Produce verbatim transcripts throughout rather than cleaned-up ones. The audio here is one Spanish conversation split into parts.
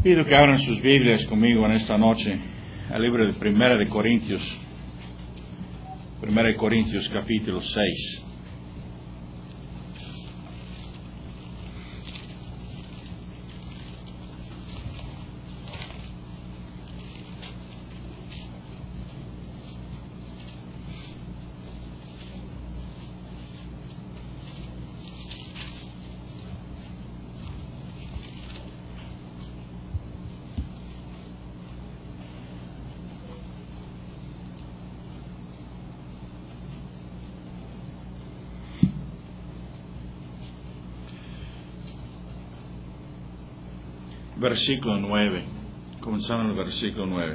Pido que abran sus Biblias conmigo en esta noche al libro de Primera de Corintios, Primera de Corintios capítulo seis. Versículo nueve, comenzando en el versículo nueve.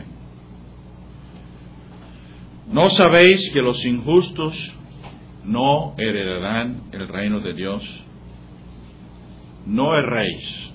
¿No sabéis que los injustos no heredarán el reino de Dios? No erréis,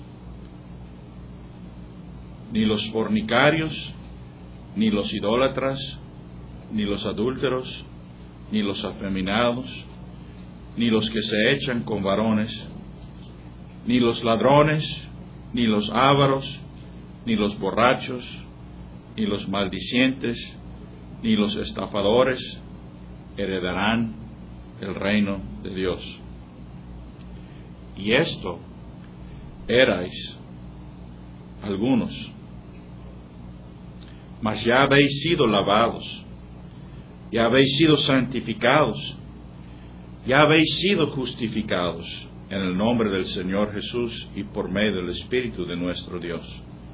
ni los fornicarios, ni los idólatras, ni los adúlteros, ni los afeminados, ni los que se echan con varones, ni los ladrones, ni los ávaros, ni los borrachos, ni los maldicientes, ni los estafadores heredarán el reino de Dios. Y esto erais algunos, mas ya habéis sido lavados, ya habéis sido santificados, ya habéis sido justificados en el nombre del Señor Jesús y por medio del Espíritu de nuestro Dios.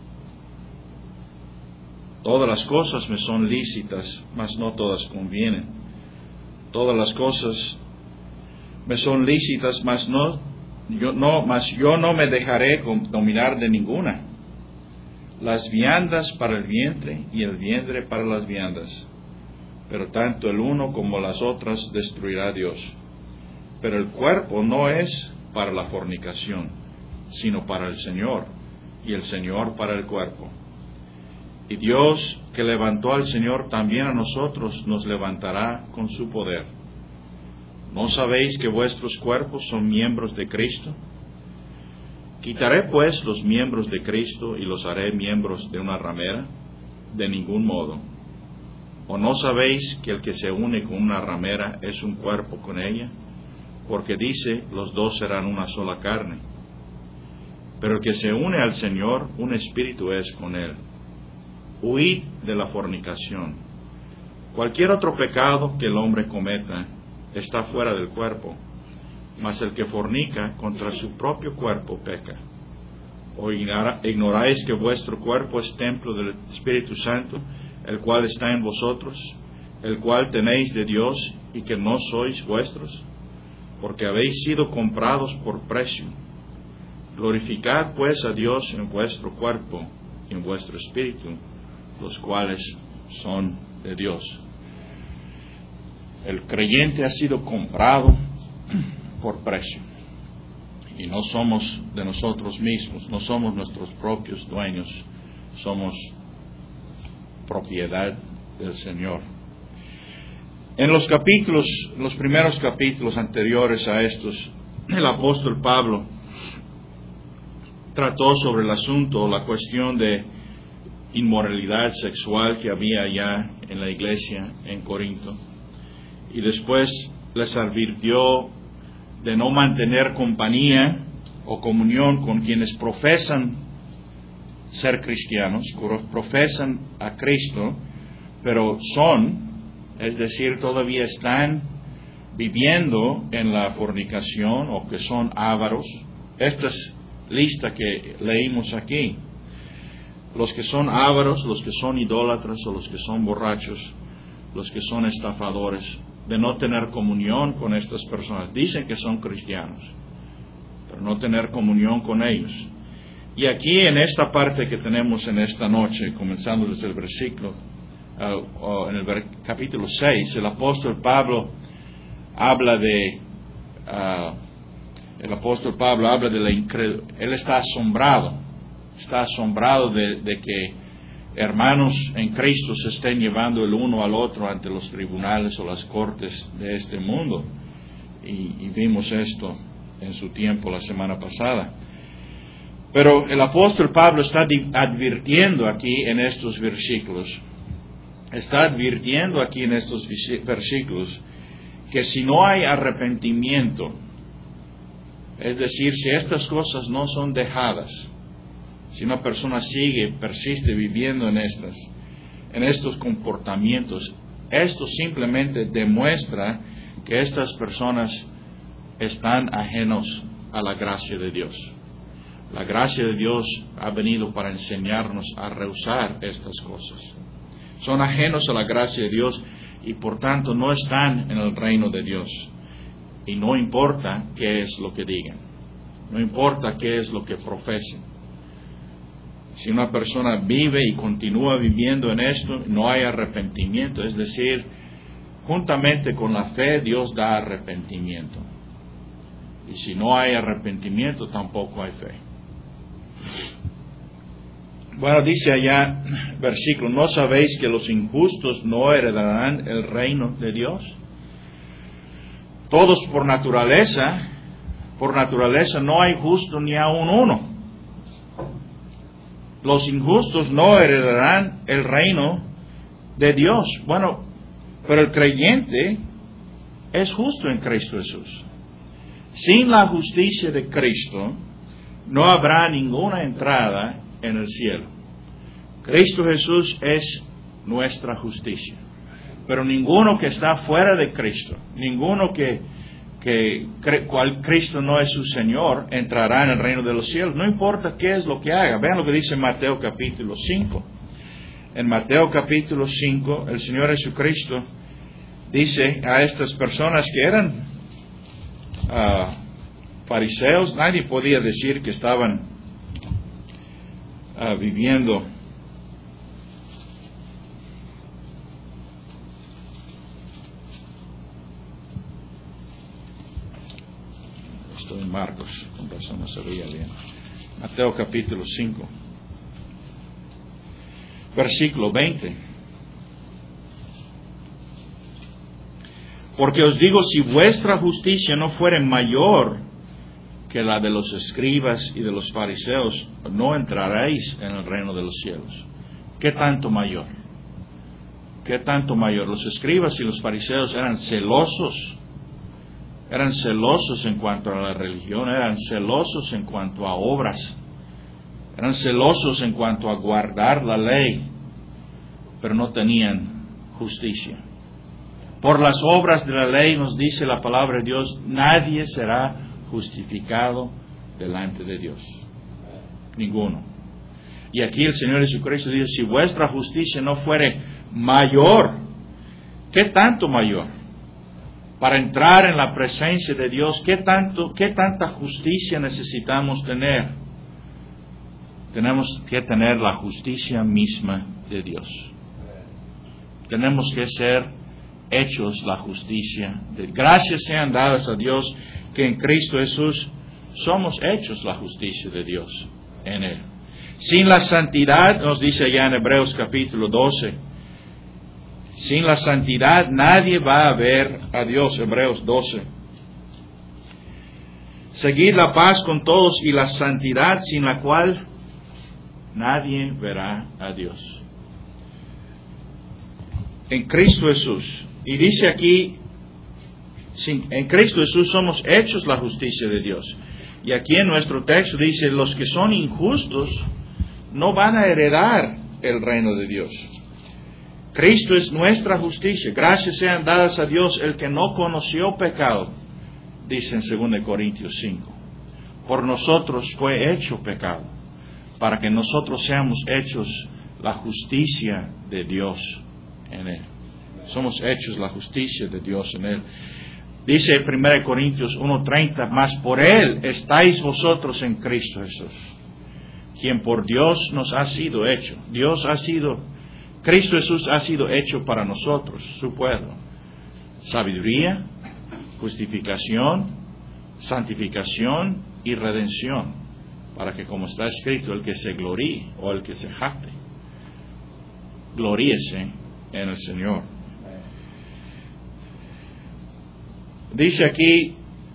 Todas las cosas me son lícitas, mas no todas convienen. Todas las cosas me son lícitas, mas no, yo no, mas yo no me dejaré dominar de ninguna. Las viandas para el vientre y el vientre para las viandas. Pero tanto el uno como las otras destruirá Dios. Pero el cuerpo no es para la fornicación, sino para el Señor, y el Señor para el cuerpo. Y Dios, que levantó al Señor, también a nosotros nos levantará con su poder. ¿No sabéis que vuestros cuerpos son miembros de Cristo? ¿Quitaré pues los miembros de Cristo y los haré miembros de una ramera? De ningún modo. ¿O no sabéis que el que se une con una ramera es un cuerpo con ella? Porque dice, los dos serán una sola carne. Pero el que se une al Señor, un espíritu es con él. Huid de la fornicación. Cualquier otro pecado que el hombre cometa está fuera del cuerpo, mas el que fornica contra su propio cuerpo peca. ¿O ignoráis que vuestro cuerpo es templo del Espíritu Santo, el cual está en vosotros, el cual tenéis de Dios y que no sois vuestros? Porque habéis sido comprados por precio. Glorificad pues a Dios en vuestro cuerpo y en vuestro espíritu, los cuales son de Dios. El creyente ha sido comprado por precio. Y no somos de nosotros mismos, no somos nuestros propios dueños, somos propiedad del Señor. En los capítulos, los primeros capítulos anteriores a estos, el apóstol Pablo trató sobre el asunto, la cuestión de inmoralidad sexual que había ya en la iglesia en Corinto. Y después les advirtió de no mantener compañía o comunión con quienes profesan ser cristianos, profesan a Cristo, pero son, es decir, todavía están viviendo en la fornicación o que son ávaros. Esta es lista que leímos aquí. Los que son ávaros, los que son idólatras o los que son borrachos, los que son estafadores, de no tener comunión con estas personas. Dicen que son cristianos, pero no tener comunión con ellos. Y aquí en esta parte que tenemos en esta noche, comenzando desde el versículo, uh, uh, en el ver- capítulo seis, el apóstol Pablo habla de, uh, el apóstol Pablo habla de la incredulidad. Él está asombrado, está asombrado de, de que hermanos en Cristo se estén llevando el uno al otro ante los tribunales o las cortes de este mundo. Y, y vimos esto en su tiempo la semana pasada. Pero el apóstol Pablo está advirtiendo aquí en estos versículos, está advirtiendo aquí en estos versículos que si no hay arrepentimiento, es decir, si estas cosas no son dejadas, si una persona sigue, persiste viviendo en estas, en estos comportamientos, esto simplemente demuestra que estas personas están ajenos a la gracia de Dios. La gracia de Dios ha venido para enseñarnos a rehusar estas cosas. Son ajenos a la gracia de Dios y por tanto no están en el reino de Dios. Y no importa qué es lo que digan, no importa qué es lo que profesen. Si una persona vive y continúa viviendo en esto, no hay arrepentimiento, es decir, juntamente con la fe Dios da arrepentimiento. Y si no hay arrepentimiento, tampoco hay fe. Bueno, dice allá, versículo, ¿no sabéis que los injustos no heredarán el reino de Dios? Todos por naturaleza, por naturaleza no hay justo ni aun uno. Los injustos no heredarán el reino de Dios. Bueno, pero el creyente es justo en Cristo Jesús. Sin la justicia de Cristo, no habrá ninguna entrada en el cielo. Cristo Jesús es nuestra justicia. Pero ninguno que está fuera de Cristo, ninguno que, que cual Cristo no es su Señor, entrará en el reino de los cielos. No importa qué es lo que haga. Vean lo que dice Mateo capítulo cinco. En Mateo capítulo cinco, el Señor Jesucristo dice a estas personas que eran uh, fariseos, nadie podía decir que estaban uh, viviendo estoy en Marcos, con razón no se veía bien. Mateo capítulo cinco, versículo veinte. Porque os digo, si vuestra justicia no fuere mayor que la de los escribas y de los fariseos, no entraréis en el reino de los cielos. ¿Qué tanto mayor? ¿Qué tanto mayor? Los escribas y los fariseos eran celosos, eran celosos en cuanto a la religión, eran celosos en cuanto a obras, eran celosos en cuanto a guardar la ley, pero no tenían justicia. Por las obras de la ley, nos dice la palabra de Dios, nadie será justificado delante de Dios. Ninguno. Y aquí el Señor Jesucristo dice, si vuestra justicia no fuere mayor, ¿qué tanto mayor? Para entrar en la presencia de Dios, ¿qué tanto, qué tanta justicia necesitamos tener? Tenemos que tener la justicia misma de Dios. Tenemos que ser hechos la justicia de Dios. Gracias sean dadas a Dios que en Cristo Jesús somos hechos la justicia de Dios en Él. Sin la santidad, nos dice allá en Hebreos capítulo doce, sin la santidad nadie va a ver a Dios. Hebreos doce. Seguid la paz con todos y la santidad sin la cual nadie verá a Dios. En Cristo Jesús. Y dice aquí, en Cristo Jesús somos hechos la justicia de Dios. Y aquí en nuestro texto dice, los que son injustos no van a heredar el reino de Dios. Cristo es nuestra justicia. Gracias sean dadas a Dios el que no conoció pecado, dice en segunda Corintios cinco. Por nosotros fue hecho pecado, para que nosotros seamos hechos la justicia de Dios en Él. Somos hechos la justicia de Dios en Él. Dice en primera Corintios uno treinta, mas por Él estáis vosotros en Cristo Jesús, quien por Dios nos ha sido hecho. Dios ha sido, Cristo Jesús ha sido hecho para nosotros, su pueblo. Sabiduría, justificación, santificación y redención, para que como está escrito, el que se gloríe o el que se jacte, gloríese en el Señor. Dice aquí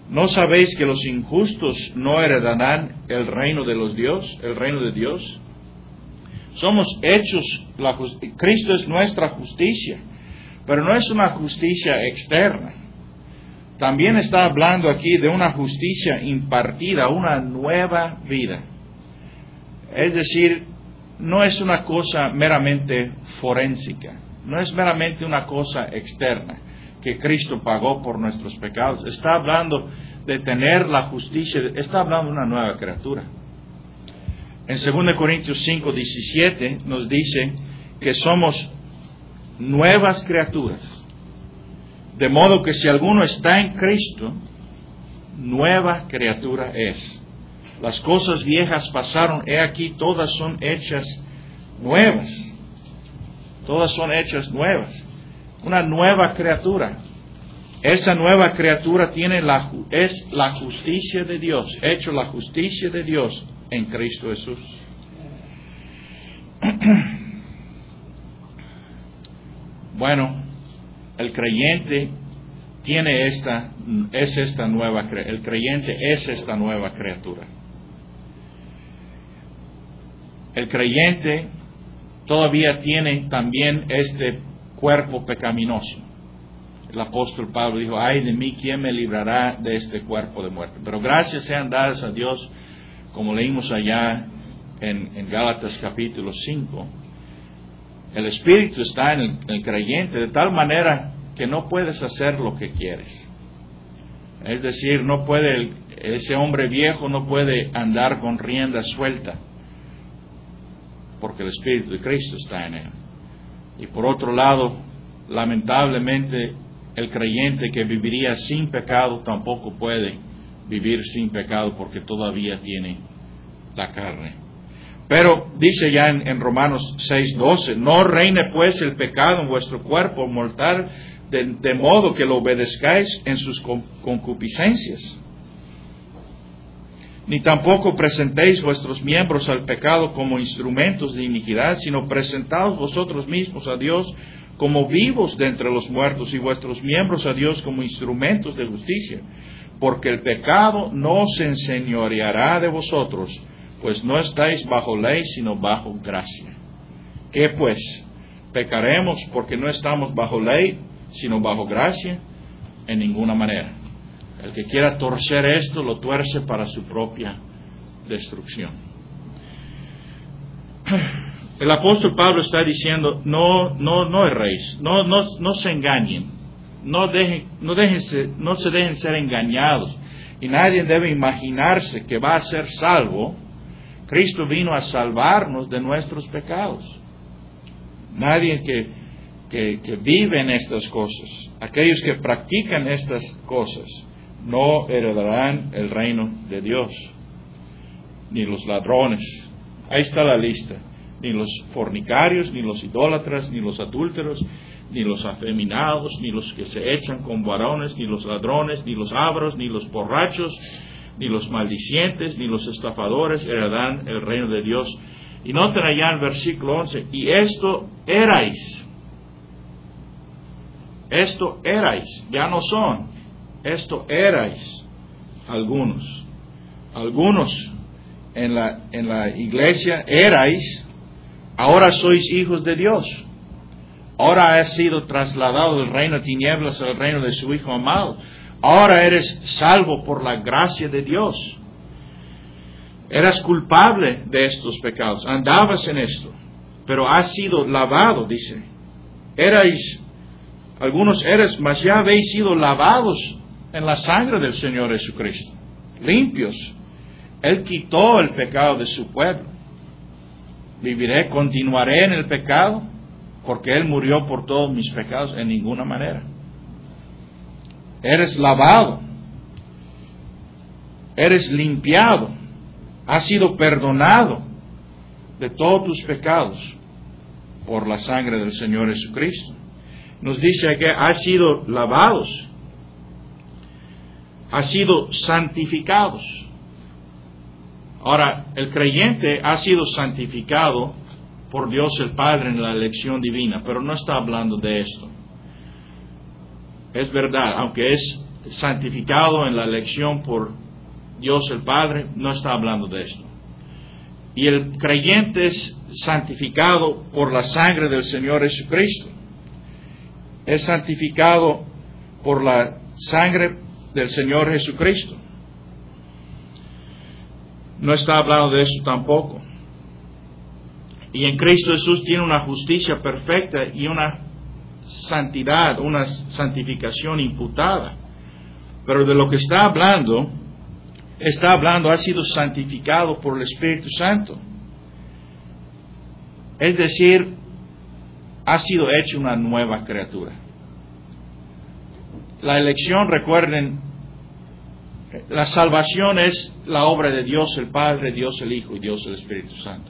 ¿No sabéis que los injustos no heredarán el reino de los Dios, el reino de Dios? Somos hechos, la justicia. Cristo es nuestra justicia, pero no es una justicia externa. También está hablando aquí de una justicia impartida, una nueva vida. Es decir, no es una cosa meramente forénsica, no es meramente una cosa externa que Cristo pagó por nuestros pecados. Está hablando de tener la justicia, está hablando de una nueva criatura. En segunda Corintios cinco, diecisiete nos dice que somos nuevas criaturas. De modo que si alguno está en Cristo, nueva criatura es. Las cosas viejas pasaron, he aquí, todas son hechas nuevas. Todas son hechas nuevas. Una nueva criatura. Esa nueva criatura tiene la, es la justicia de Dios, hecho la justicia de Dios en Cristo Jesús. Bueno, el creyente tiene esta, es esta nueva, el creyente es esta nueva criatura. El creyente todavía tiene también este cuerpo pecaminoso. El apóstol Pablo dijo, ay de mí, ¿quién me librará de este cuerpo de muerte? Pero gracias sean dadas a Dios, como leímos allá en, en Gálatas capítulo cinco, el Espíritu está en el, el creyente de tal manera que no puedes hacer lo que quieres. Es decir, no puede, ese hombre viejo no puede andar con rienda suelta, porque el Espíritu de Cristo está en él. Y por otro lado, lamentablemente, el creyente que viviría sin pecado tampoco puede vivir sin pecado porque todavía tiene la carne. Pero dice ya en, en Romanos seis doce, no reine pues el pecado en vuestro cuerpo mortal, de, de modo que lo obedezcáis en sus concupiscencias. Ni tampoco presentéis vuestros miembros al pecado como instrumentos de iniquidad, sino presentaos vosotros mismos a Dios como vivos de entre los muertos y vuestros miembros a Dios como instrumentos de justicia. Porque el pecado no se enseñoreará de vosotros, pues no estáis bajo ley, sino bajo gracia. ¿Qué pues? ¿Pecaremos porque no estamos bajo ley, sino bajo gracia? En ninguna manera. El que quiera torcer esto, lo tuerce para su propia destrucción. El apóstol Pablo está diciendo, no, no, no erréis, no, no, no se engañen, no dejen, no déjense, no se dejen ser engañados, y nadie debe imaginarse que va a ser salvo. Cristo vino a salvarnos de nuestros pecados. Nadie que, que, que vive en estas cosas, aquellos que practican estas cosas, no heredarán el reino de Dios. Ni los ladrones, ahí está la lista, ni los fornicarios, ni los idólatras, ni los adúlteros, ni los afeminados, ni los que se echan con varones, ni los ladrones, ni los avaros, ni los borrachos, ni los maldicientes, ni los estafadores heredarán el reino de Dios. Y noten allá en el versículo once, y esto erais, esto erais, ya no son, esto erais algunos, algunos en la, en la iglesia erais, ahora sois hijos de Dios, ahora has sido trasladado del reino de tinieblas al reino de su Hijo amado, ahora eres salvo por la gracia de Dios. Eras culpable de estos pecados, andabas en esto, pero has sido lavado, dice. Erais, algunos eres, mas ya habéis sido lavados en la sangre del Señor Jesucristo, limpios. Él quitó el pecado de su pueblo. ¿Viviré, continuaré en el pecado? Porque Él murió por todos mis pecados. En ninguna manera. Eres lavado. Eres limpiado. Has sido perdonado de todos tus pecados por la sangre del Señor Jesucristo. Nos dice que has sido lavados. Has sido santificados. Ahora, el creyente ha sido santificado por Dios el Padre en la elección divina, pero no está hablando de esto. Es verdad, aunque es santificado en la elección por Dios el Padre, no está hablando de esto. Y el creyente es santificado por la sangre del Señor Jesucristo. Es santificado por la sangre del Señor Jesucristo. No está hablando de eso tampoco. Y en Cristo Jesús tiene una justicia perfecta y una santidad, una santificación imputada. Pero de lo que está hablando, está hablando, ha sido santificado por el Espíritu Santo. Es decir, ha sido hecho una nueva criatura. La elección, recuerden, la salvación es la obra de Dios el Padre, Dios el Hijo y Dios el Espíritu Santo.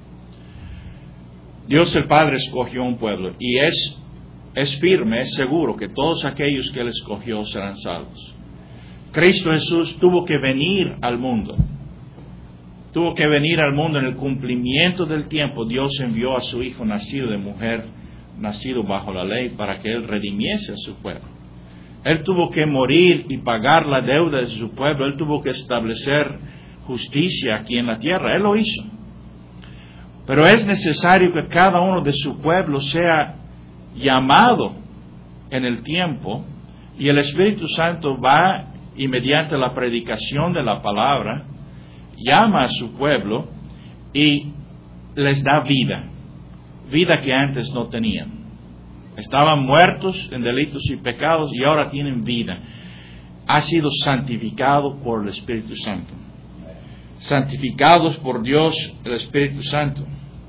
Dios el Padre escogió un pueblo y es, es firme, es seguro que todos aquellos que Él escogió serán salvos. Cristo Jesús tuvo que venir al mundo. Tuvo que venir al mundo en el cumplimiento del tiempo. Dios envió a su Hijo nacido de mujer, nacido bajo la ley, para que Él redimiese a su pueblo. Él tuvo que morir y pagar la deuda de su pueblo. Él tuvo que establecer justicia aquí en la tierra. Él lo hizo. Pero es necesario que cada uno de su pueblo sea llamado en el tiempo, y el Espíritu Santo va y mediante la predicación de la palabra llama a su pueblo y les da vida, vida que antes no tenían. Estaban muertos en delitos y pecados y ahora tienen vida. Ha sido santificado por el Espíritu Santo. Santificados por Dios, el Espíritu Santo.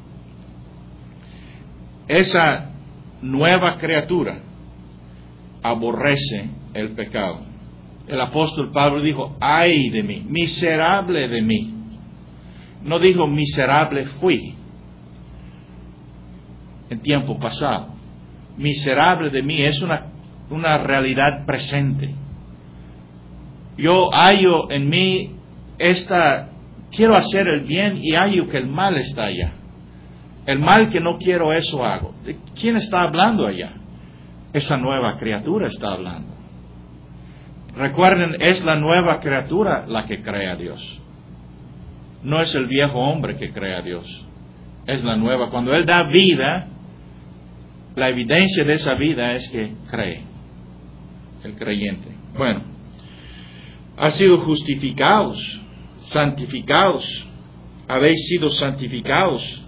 Esa nueva criatura aborrece el pecado. El apóstol Pablo dijo, ay de mí, miserable de mí. No dijo miserable fui en tiempo pasado. Miserable de mí es una, una realidad presente. Yo hallo en mí esta, quiero hacer el bien y hallo que el mal está allá. El mal que no quiero, eso hago. ¿De quién está hablando allá? Esa nueva criatura está hablando. Recuerden, es la nueva criatura la que cree a Dios. No es el viejo hombre que cree a Dios. Es la nueva. Cuando Él da vida, la evidencia de esa vida es que cree. El creyente. Bueno, ha sido justificados, santificados. Habéis sido santificados.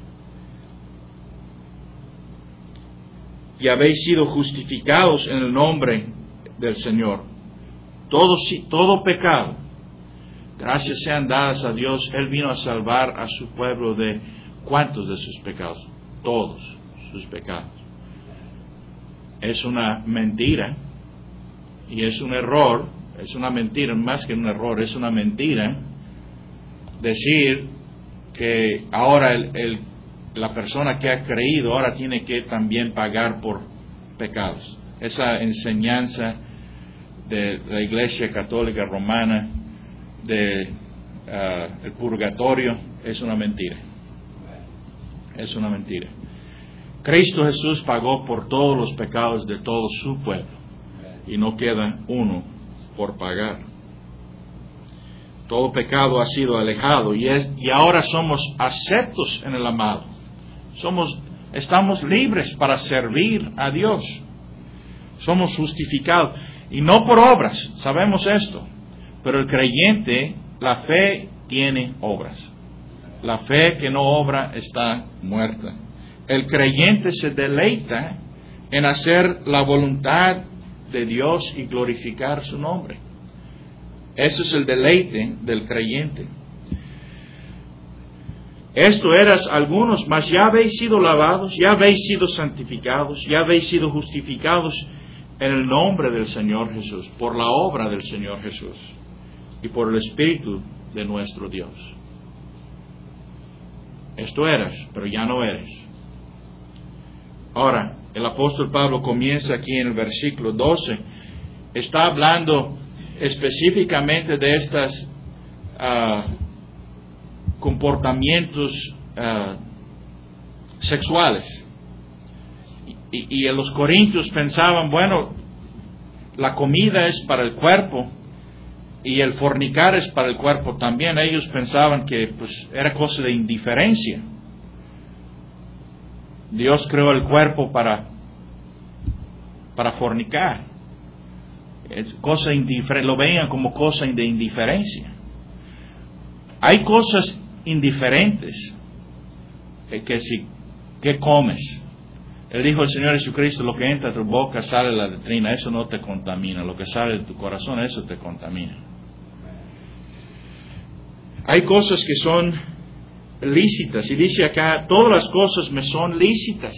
Y habéis sido justificados en el nombre del Señor. Todo, todo pecado, gracias sean dadas a Dios. Él vino a salvar a su pueblo de ¿cuántos de sus pecados? Todos sus pecados. Es una mentira y es un error, es una mentira, más que un error, es una mentira decir que ahora el, el la persona que ha creído ahora tiene que también pagar por pecados. Esa enseñanza de la Iglesia Católica Romana de uh, el purgatorio es una mentira. Es una mentira. Cristo Jesús pagó por todos los pecados de todo su pueblo y no queda uno por pagar. Todo pecado ha sido alejado y, es, y ahora somos aceptos en el amado. Somos, estamos libres para servir a Dios. Somos justificados. Y no por obras, sabemos esto. Pero el creyente, la fe tiene obras. La fe que no obra está muerta. El creyente se deleita en hacer la voluntad de Dios y glorificar su nombre. Ese es el deleite del creyente. Esto eras algunos, mas ya habéis sido lavados, ya habéis sido santificados, ya habéis sido justificados en el nombre del Señor Jesús, por la obra del Señor Jesús y por el Espíritu de nuestro Dios. Esto eras, pero ya no eres. Ahora, el apóstol Pablo comienza aquí en el versículo doce, está hablando específicamente de estas uh, comportamientos uh, sexuales. Y, y, y los corintios pensaban, bueno, la comida es para el cuerpo y el fornicar es para el cuerpo también. Ellos pensaban que pues era cosa de indiferencia. Dios creó el cuerpo para, para fornicar. Es cosa indiferente, lo veían como cosa de indiferencia. Hay cosas indiferentes que, que si que comes. Él dijo el Señor Jesucristo, lo que entra a tu boca sale de la letrina, eso no te contamina. Lo que sale de tu corazón, eso te contamina. Hay cosas que son lícitas, y dice acá, todas las cosas me son lícitas,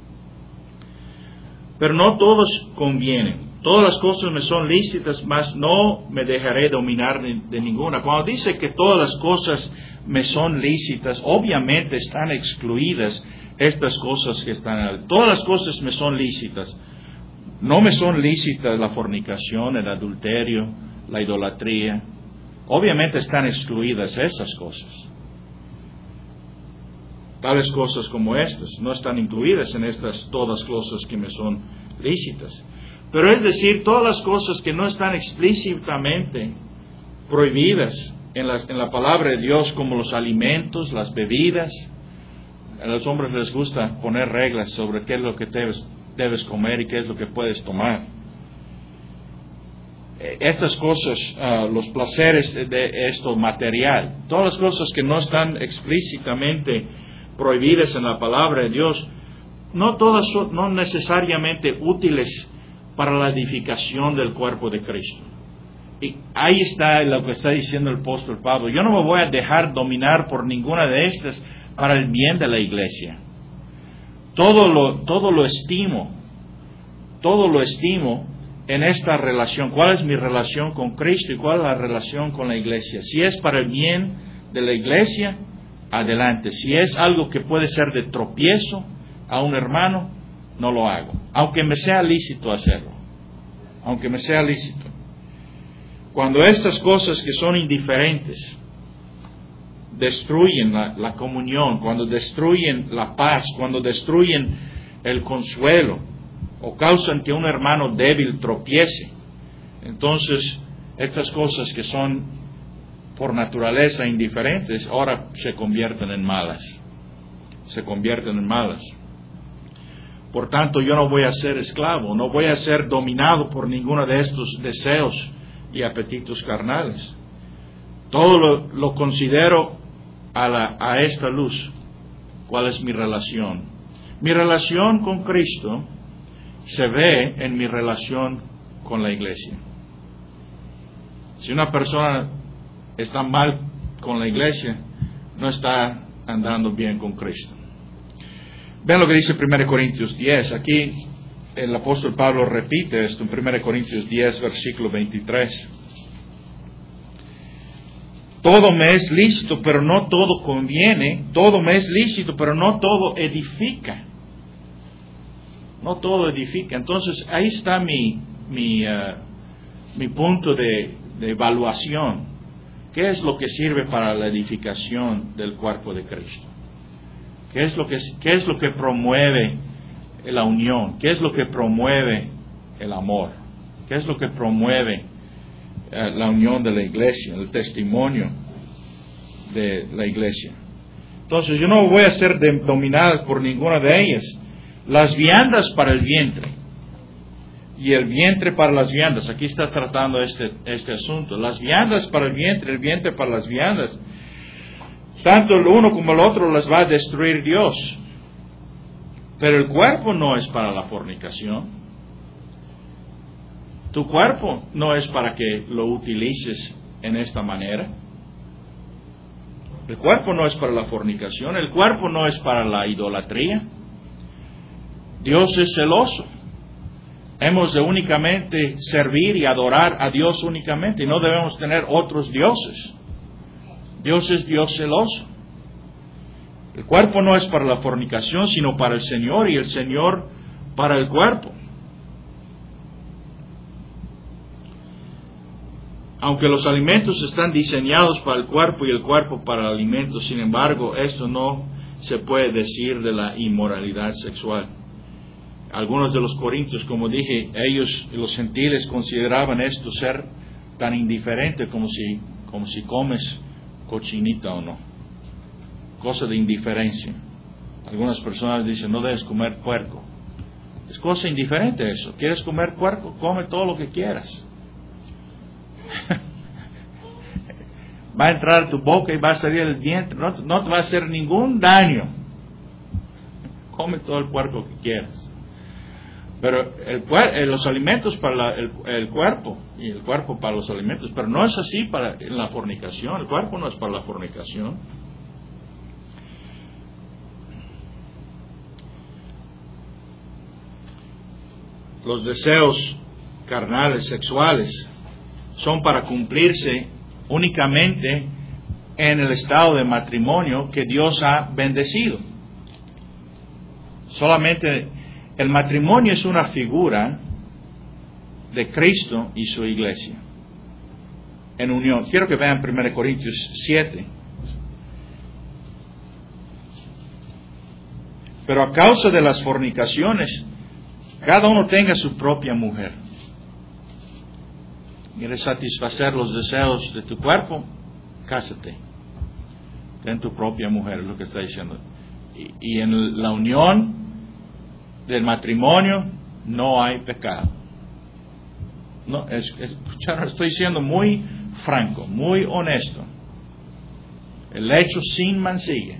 pero no todas convienen. Todas las cosas me son lícitas, mas no me dejaré dominar de, de ninguna. Cuando dice que todas las cosas me son lícitas, obviamente están excluidas estas cosas que están. Todas las cosas me son lícitas. No me son lícitas la fornicación, el adulterio, la idolatría. Obviamente están excluidas esas cosas. Tales cosas como estas no están incluidas en estas todas cosas que me son lícitas. Pero es decir, todas las cosas que no están explícitamente prohibidas en la, en la palabra de Dios, como los alimentos, las bebidas. A los hombres les gusta poner reglas sobre qué es lo que debes, debes comer y qué es lo que puedes tomar. Estas cosas, uh, los placeres de esto material, todas las cosas que no están explícitamente prohibidas en la palabra de Dios, no todas son no necesariamente útiles para la edificación del cuerpo de Cristo. Y ahí está lo que está diciendo el apóstol Pablo. Yo no me voy a dejar dominar por ninguna de estas para el bien de la iglesia. Todo lo, todo lo estimo, todo lo estimo en esta relación. ¿Cuál es mi relación con Cristo y cuál es la relación con la iglesia? Si es para el bien de la iglesia, adelante. Si es algo que puede ser de tropiezo a un hermano, no lo hago, aunque me sea lícito hacerlo, aunque me sea lícito. Cuando estas cosas que son indiferentes destruyen la, la comunión, cuando destruyen la paz, cuando destruyen el consuelo, o causan que un hermano débil tropiece, entonces estas cosas que son por naturaleza indiferentes, ahora se convierten en malas, se convierten en malas. Por tanto, yo no voy a ser esclavo, no voy a ser dominado por ninguno de estos deseos y apetitos carnales. Todo lo, lo considero a, la, a esta luz. ¿Cuál es mi relación? Mi relación con Cristo se ve en mi relación con la iglesia. Si una persona está mal con la iglesia, no está andando bien con Cristo. Vean lo que dice primera Corintios diez. Aquí el apóstol Pablo repite esto en primera Corintios diez, versículo veintitrés. Todo me es lícito, pero no todo conviene. Todo me es lícito, pero no todo edifica. No todo edifica. Entonces, ahí está mi, mi, uh, mi punto de, de evaluación. ¿Qué es lo que sirve para la edificación del cuerpo de Cristo? ¿Qué es lo que, qué es lo que promueve la unión? ¿Qué es lo que promueve el amor? ¿Qué es lo que promueve eh, la unión de la iglesia, el testimonio de la iglesia? Entonces, yo no voy a ser de, dominado por ninguna de ellas. Las viandas para el vientre y el vientre para las viandas. Aquí está tratando este, este asunto. Las viandas para el vientre, el vientre para las viandas. Tanto el uno como el otro las va a destruir Dios. Pero el cuerpo no es para la fornicación. Tu cuerpo no es para que lo utilices en esta manera. El cuerpo no es para la fornicación. El cuerpo no es para la idolatría. Dios es celoso. Hemos de únicamente servir y adorar a Dios únicamente. Y no debemos tener otros dioses. Dios es Dios celoso. El cuerpo no es para la fornicación, sino para el Señor, y el Señor para el cuerpo. Aunque los alimentos están diseñados para el cuerpo y el cuerpo para el alimento, sin embargo, esto no se puede decir de la inmoralidad sexual. algunos de los corintios, como dije, ellos, los gentiles, consideraban esto ser tan indiferente como si, como si comes cochinita o no. Cosa de indiferencia. Algunas personas dicen, no debes comer puerco. Es cosa indiferente eso. ¿Quieres comer puerco? Come todo lo que quieras. Va a entrar a tu boca y va a salir el vientre. No, no te va a hacer ningún daño. Come todo el puerco que quieras. Pero el, los alimentos para la, el, el cuerpo y el cuerpo para los alimentos. Pero no es así para en la fornicación. El cuerpo no es para la fornicación. Los deseos carnales, sexuales, son para cumplirse únicamente en el estado de matrimonio que Dios ha bendecido. Solamente el matrimonio es una figura de Cristo y su iglesia en unión. Quiero que vean primera Corintios siete. Pero a causa de las fornicaciones, cada uno tenga su propia mujer. ¿Quieres satisfacer los deseos de tu cuerpo? Cásate. Ten tu propia mujer, es lo que está diciendo. Y, y en la unión del matrimonio no hay pecado. No, es, es, estoy siendo muy franco, muy honesto. El hecho sin mancilla.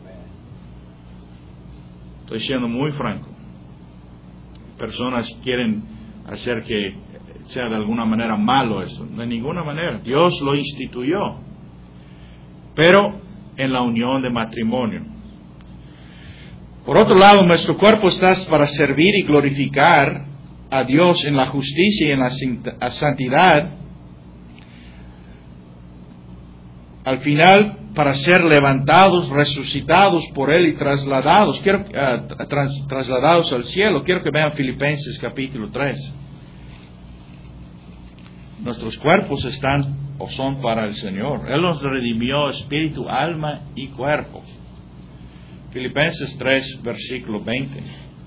Estoy siendo muy franco. Personas quieren hacer que sea de alguna manera malo eso. De ninguna manera. Dios lo instituyó. Pero en la unión de matrimonio. Por otro lado, nuestro cuerpo está para servir y glorificar a Dios en la justicia y en la santidad. Al final, para ser levantados, resucitados por Él y trasladados, quiero uh, tras, trasladados al cielo. Quiero que vean Filipenses capítulo tres. Nuestros cuerpos están o son para el Señor. Él nos redimió espíritu, alma y cuerpo. Filipenses tres, versículo veinte.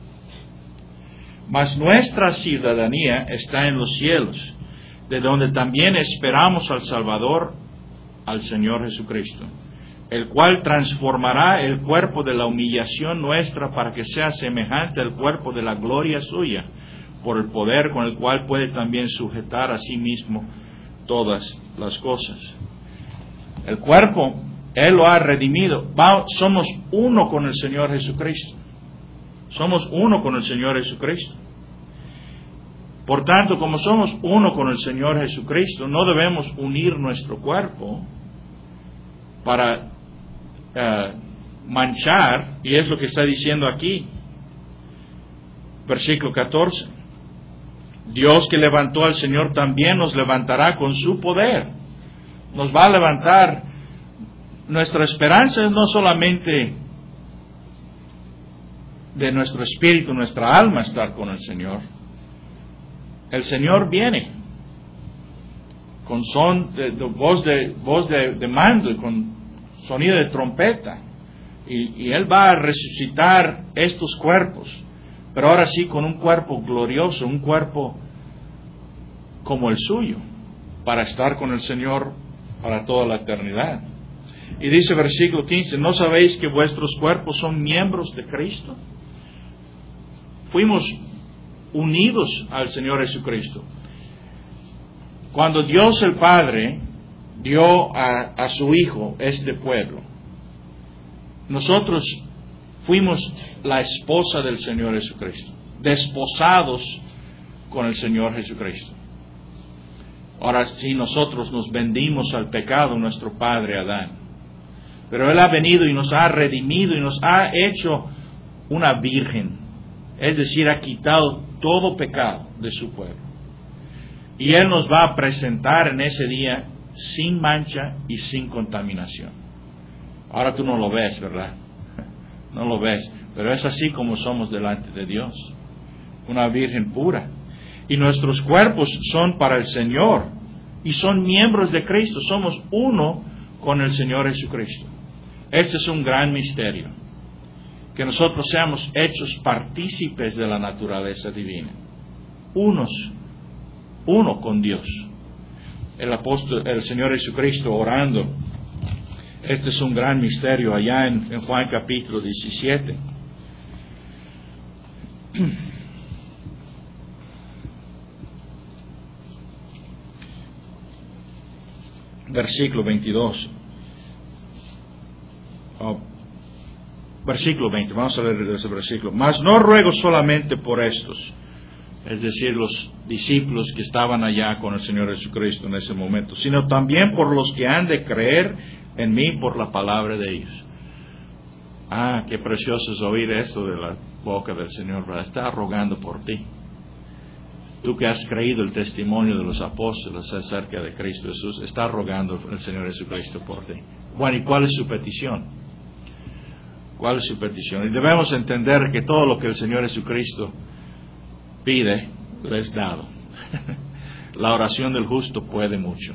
Mas nuestra ciudadanía está en los cielos, de donde también esperamos al Salvador, al Señor Jesucristo, el cual transformará el cuerpo de la humillación nuestra para que sea semejante al cuerpo de la gloria suya, por el poder con el cual puede también sujetar a sí mismo todas las cosas. El cuerpo, Él lo ha redimido. Va, somos uno con el Señor Jesucristo. Somos uno con el Señor Jesucristo. Por tanto, como somos uno con el Señor Jesucristo, no debemos unir nuestro cuerpo para uh, manchar, y es lo que está diciendo aquí. Versículo catorce. Dios que levantó al Señor también nos levantará con su poder. Nos va a levantar. Nuestra esperanza es no solamente de nuestro espíritu, nuestra alma estar con el Señor. El Señor viene con son de, de voz de voz de, de mando y con sonido de trompeta, y, y Él va a resucitar estos cuerpos, pero ahora sí con un cuerpo glorioso, un cuerpo como el suyo, para estar con el Señor para toda la eternidad. Y dice versículo quince, ¿no sabéis que vuestros cuerpos son miembros de Cristo? Fuimos unidos al Señor Jesucristo. Cuando Dios el Padre dio a, a su Hijo este pueblo, nosotros fuimos la esposa del Señor Jesucristo, desposados con el Señor Jesucristo. Ahora sí, nosotros nos vendimos al pecado, nuestro padre Adán, pero Él ha venido y nos ha redimido y nos ha hecho una virgen, es decir, ha quitado todo pecado de su pueblo. Y Él nos va a presentar en ese día sin mancha y sin contaminación. Ahora tú no lo ves, ¿verdad? No lo ves, pero es así como somos delante de Dios, una virgen pura. Y nuestros cuerpos son para el Señor y son miembros de Cristo, somos uno con el Señor Jesucristo. Este es un gran misterio, que nosotros seamos hechos partícipes de la naturaleza divina, unos, uno con Dios. El apóstol, el Señor Jesucristo orando, este es un gran misterio allá en, en Juan capítulo diecisiete. Versículo veintidós. Oh, versículo veinte, vamos a leer ese versículo. Mas no ruego solamente por estos, es decir, los discípulos que estaban allá con el Señor Jesucristo en ese momento, sino también por los que han de creer en mí por la palabra de ellos. Ah, qué precioso es oír esto de la boca del Señor, ¿verdad? Está rogando por ti. Tú que has creído el testimonio de los apóstoles acerca de Cristo Jesús, está rogando el Señor Jesucristo por ti. Bueno, ¿y cuál es su petición? ¿Cuál es su petición? Y debemos entender que todo lo que el Señor Jesucristo pide, le es dado. La oración del justo puede mucho.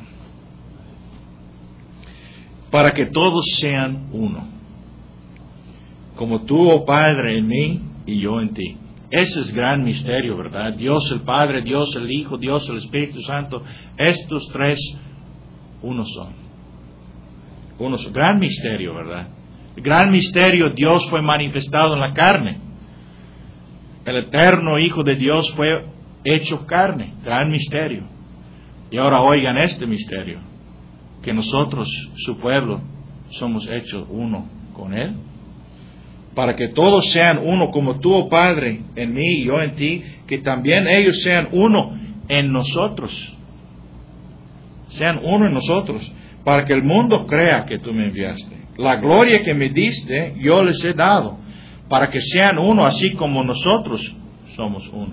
Para que todos sean uno. Como tú, oh Padre, en mí y yo en ti. Ese es gran misterio, ¿verdad? Dios el Padre, Dios el Hijo, Dios el Espíritu Santo. Estos tres, uno son. Uno son. Gran misterio, ¿verdad? Gran misterio, Dios fue manifestado en la carne. El eterno Hijo de Dios fue hecho carne. Gran misterio. Y ahora oigan este misterio. Que nosotros, su pueblo, somos hechos uno con Él. Para que todos sean uno, como tú, oh Padre, en mí y yo en ti, que también ellos sean uno en nosotros. Sean uno en nosotros, para que el mundo crea que tú me enviaste. La gloria que me diste, yo les he dado, para que sean uno, así como nosotros somos uno.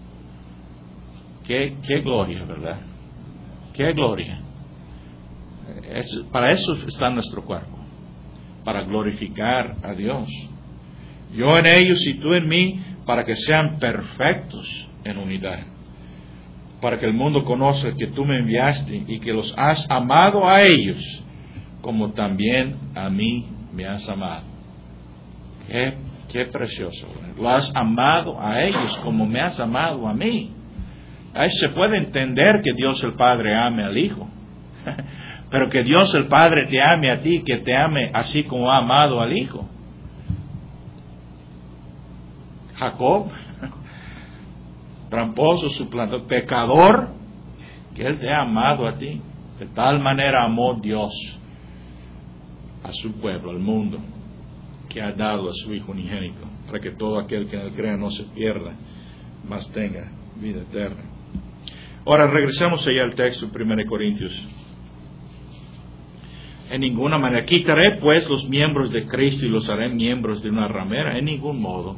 Qué, qué gloria, ¿verdad? Qué gloria. Es, para eso está nuestro cuerpo, para glorificar a Dios. Yo en ellos y tú en mí, para que sean perfectos en unidad. Para que el mundo conozca que tú me enviaste y que los has amado a ellos, como también a mí me has amado. Qué, qué precioso. Lo has amado a ellos como me has amado a mí. Ahí se puede entender que Dios el Padre ame al Hijo. Pero que Dios el Padre te ame a ti, que te ame así como ha amado al Hijo. Jacob, tramposo, suplantador, pecador, que Él te ha amado a ti. De tal manera amó Dios a su pueblo, al mundo, que ha dado a su Hijo unigénito, para que todo aquel que en Él crea no se pierda, mas tenga vida eterna. Ahora regresamos allá al texto, primero Corintios. En ninguna manera. Quitaré pues los miembros de Cristo y los haré miembros de una ramera. En ningún modo.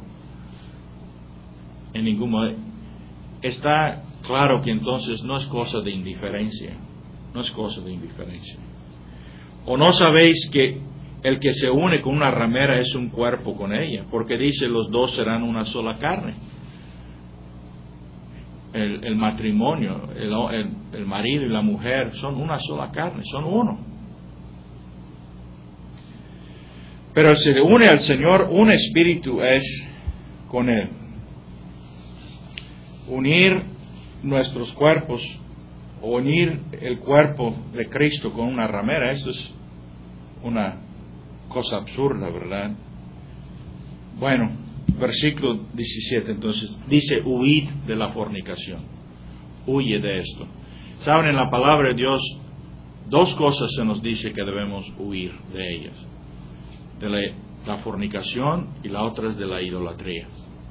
En ningún modo. Está claro que entonces no es cosa de indiferencia. No es cosa de indiferencia. ¿O no sabéis que el que se une con una ramera es un cuerpo con ella? Porque dice, los dos serán una sola carne. El, el matrimonio, el, el, el marido y la mujer son una sola carne, son uno. Pero el que se une al Señor, un espíritu es con Él. Unir nuestros cuerpos, o unir el cuerpo de Cristo con una ramera, eso es una cosa absurda, ¿verdad? Bueno, versículo diecisiete, entonces, dice, huid de la fornicación. Huye de esto. Saben, en la palabra de Dios, dos cosas se nos dice que debemos huir de ellas. De la, la fornicación, y la otra es de la idolatría.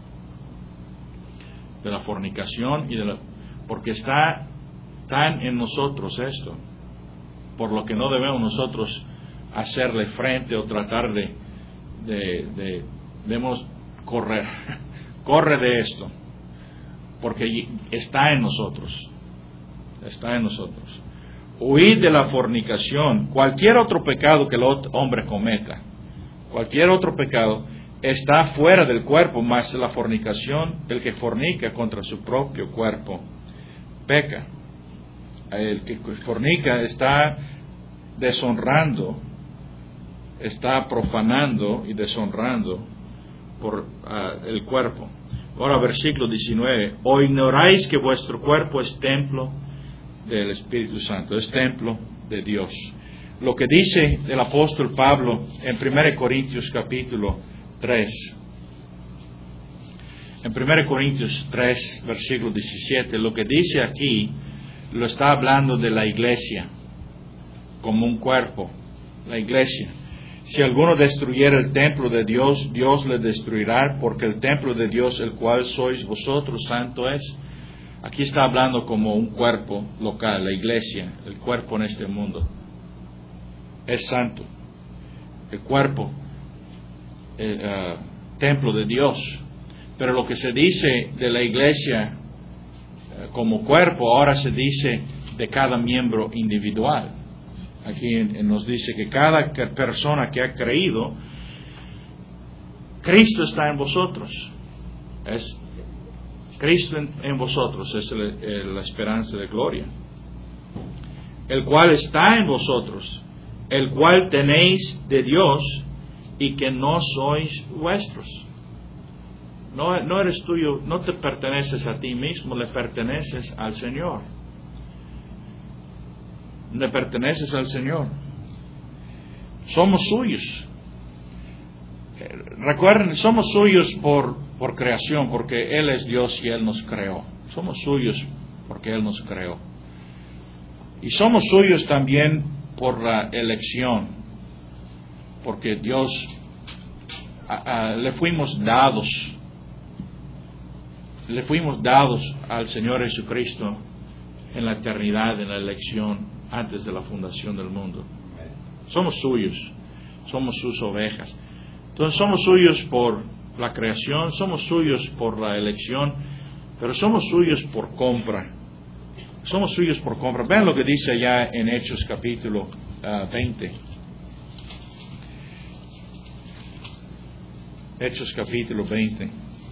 De la fornicación y de la... Porque está tan en nosotros esto, por lo que no debemos nosotros hacerle frente o tratar de... de, de debemos correr. Corre de esto, porque está en nosotros. Está en nosotros. Huid de la fornicación. Cualquier otro pecado que el hombre cometa, cualquier otro pecado está fuera del cuerpo, mas la fornicación, el que fornica contra su propio cuerpo, peca. El que fornica está deshonrando, está profanando y deshonrando por uh, el cuerpo. Ahora versículo diecinueve, ¿o ignoráis que vuestro cuerpo es templo del Espíritu Santo, es templo de Dios? Lo que dice el apóstol Pablo en primera Corintios capítulo tres, en primera Corintios tres, versículo diecisiete, lo que dice aquí, lo está hablando de la iglesia, como un cuerpo, la iglesia. Si alguno destruyera el templo de Dios, Dios le destruirá, porque el templo de Dios, el cual sois vosotros, santo es. Aquí está hablando como un cuerpo local, la iglesia, el cuerpo en este mundo. Es santo. El cuerpo, el uh, templo de Dios. Pero lo que se dice de la iglesia uh, como cuerpo, ahora se dice de cada miembro individual. Aquí nos dice que cada persona que ha creído, Cristo está en vosotros. Es Cristo en, en vosotros, es el, el, la esperanza de gloria. El cual está en vosotros, el cual tenéis de Dios y que no sois vuestros. No, no eres tuyo, no te perteneces a ti mismo, le perteneces al Señor. Le perteneces al Señor. Somos suyos. Recuerden, somos suyos por, por creación, porque Él es Dios y Él nos creó. Somos suyos porque Él nos creó. Y somos suyos también por la elección, porque Dios a, a, le fuimos dados, le fuimos dados al Señor Jesucristo en la eternidad, en la elección, antes de la fundación del mundo. Somos suyos, somos sus ovejas. Entonces somos suyos por la creación, somos suyos por la elección, pero somos suyos por compra. Somos suyos por compra. Vean lo que dice allá en Hechos capítulo uh, veinte. Hechos capítulo veinte.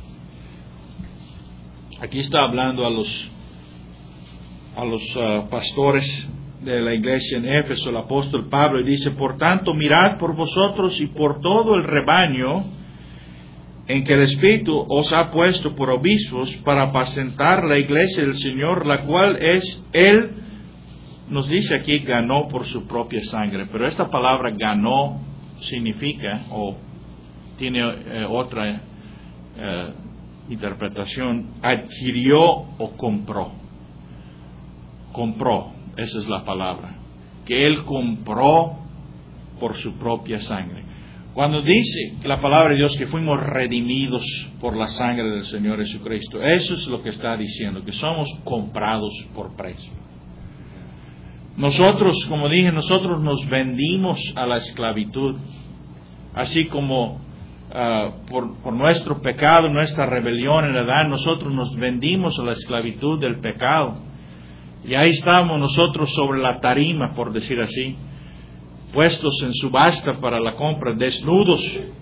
Aquí está hablando a los a los uh, pastores de la iglesia en Éfeso, el apóstol Pablo, y dice: por tanto, mirad por vosotros y por todo el rebaño en que el Espíritu os ha puesto por obispos para apacentar la iglesia del Señor, la cual es Él, nos dice aquí, ganó por su propia sangre. Pero esta palabra ganó significa, o tiene eh, otra eh, interpretación, adquirió o compró. Compró, esa es la palabra. Que Él compró por su propia sangre. Cuando dice la palabra de Dios que fuimos redimidos por la sangre del Señor Jesucristo, eso es lo que está diciendo, que somos comprados por precio. Nosotros, como dije, nosotros nos vendimos a la esclavitud, así como uh, por, por nuestro pecado, nuestra rebelión en Adán, nosotros nos vendimos a la esclavitud del pecado. Y ahí estamos nosotros sobre la tarima, por decir así, puestos en subasta para la compra, desnudos,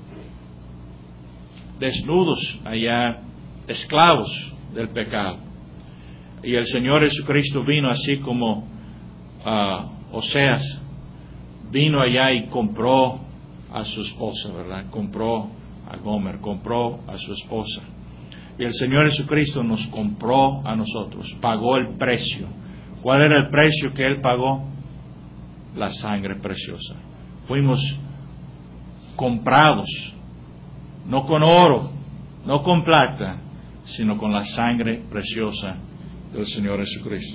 desnudos allá, esclavos del pecado. Y el Señor Jesucristo vino así como uh, Oseas, vino allá y compró a su esposa, ¿verdad? Compró a Gomer, compró a su esposa. Y el Señor Jesucristo nos compró a nosotros, pagó el precio. ¿Cuál era el precio que Él pagó? La sangre preciosa. Fuimos comprados, no con oro, no con plata, sino con la sangre preciosa del Señor Jesucristo.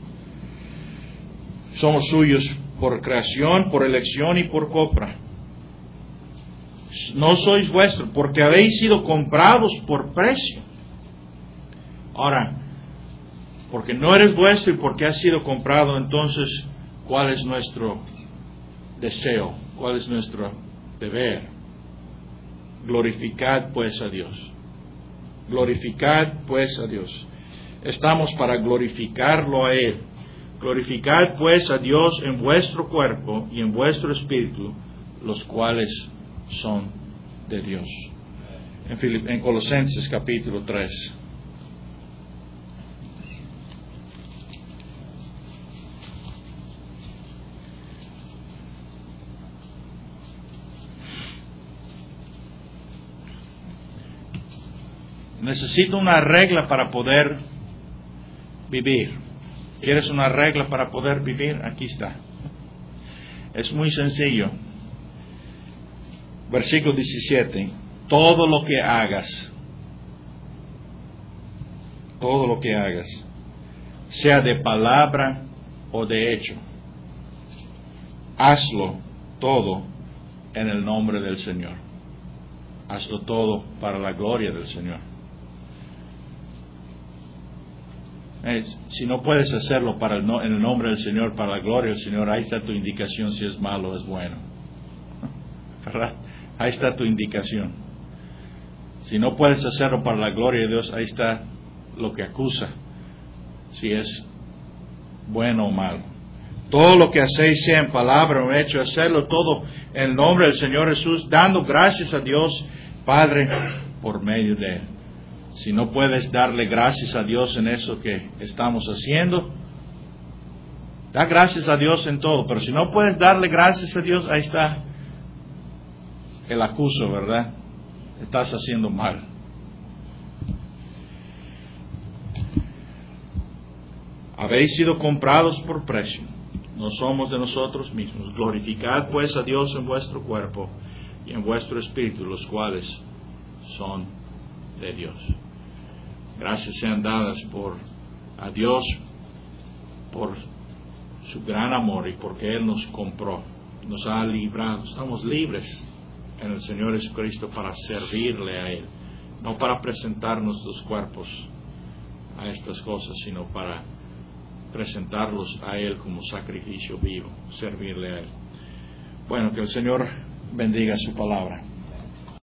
Somos suyos por creación, por elección y por compra. No sois vuestros, porque habéis sido comprados por precio. Ahora, porque no eres vuestro y porque has sido comprado, entonces, ¿cuál es nuestro deseo? ¿Cuál es nuestro deber? Glorificad pues a Dios. Glorificad pues a Dios. Estamos para glorificarlo a Él. Glorificad pues a Dios en vuestro cuerpo y en vuestro espíritu, los cuales son de Dios. En, Filip- en Colosenses capítulo tres. Necesito una regla para poder vivir. ¿Quieres una regla para poder vivir? Aquí está. Es muy sencillo. Versículo diecisiete. Todo lo que hagas, todo lo que hagas, sea de palabra o de hecho, hazlo todo en el nombre del Señor. Hazlo todo para la gloria del Señor. Es, si no puedes hacerlo para el no, en el nombre del Señor, para la gloria del Señor, ahí está tu indicación si es malo o es bueno. ¿Verdad? Ahí está tu indicación. Si no puedes hacerlo para la gloria de Dios, ahí está lo que acusa, si es bueno o malo. Todo lo que hacéis, sea en palabra o hecho, hacerlo todo en el nombre del Señor Jesús, dando gracias a Dios Padre por medio de Él. Si no puedes darle gracias a Dios en eso que estamos haciendo, da gracias a Dios en todo. Pero si no puedes darle gracias a Dios, ahí está el acuso, ¿verdad? Estás haciendo mal. Habéis sido comprados por precio. No somos de nosotros mismos. Glorificad pues a Dios en vuestro cuerpo y en vuestro espíritu, los cuales son de Dios. Gracias sean dadas por a Dios por su gran amor y porque Él nos compró, nos ha librado. Estamos libres en el Señor Jesucristo para servirle a Él, no para presentar nuestros cuerpos a estas cosas, sino para presentarlos a Él como sacrificio vivo, servirle a Él. Bueno, que el Señor bendiga su palabra.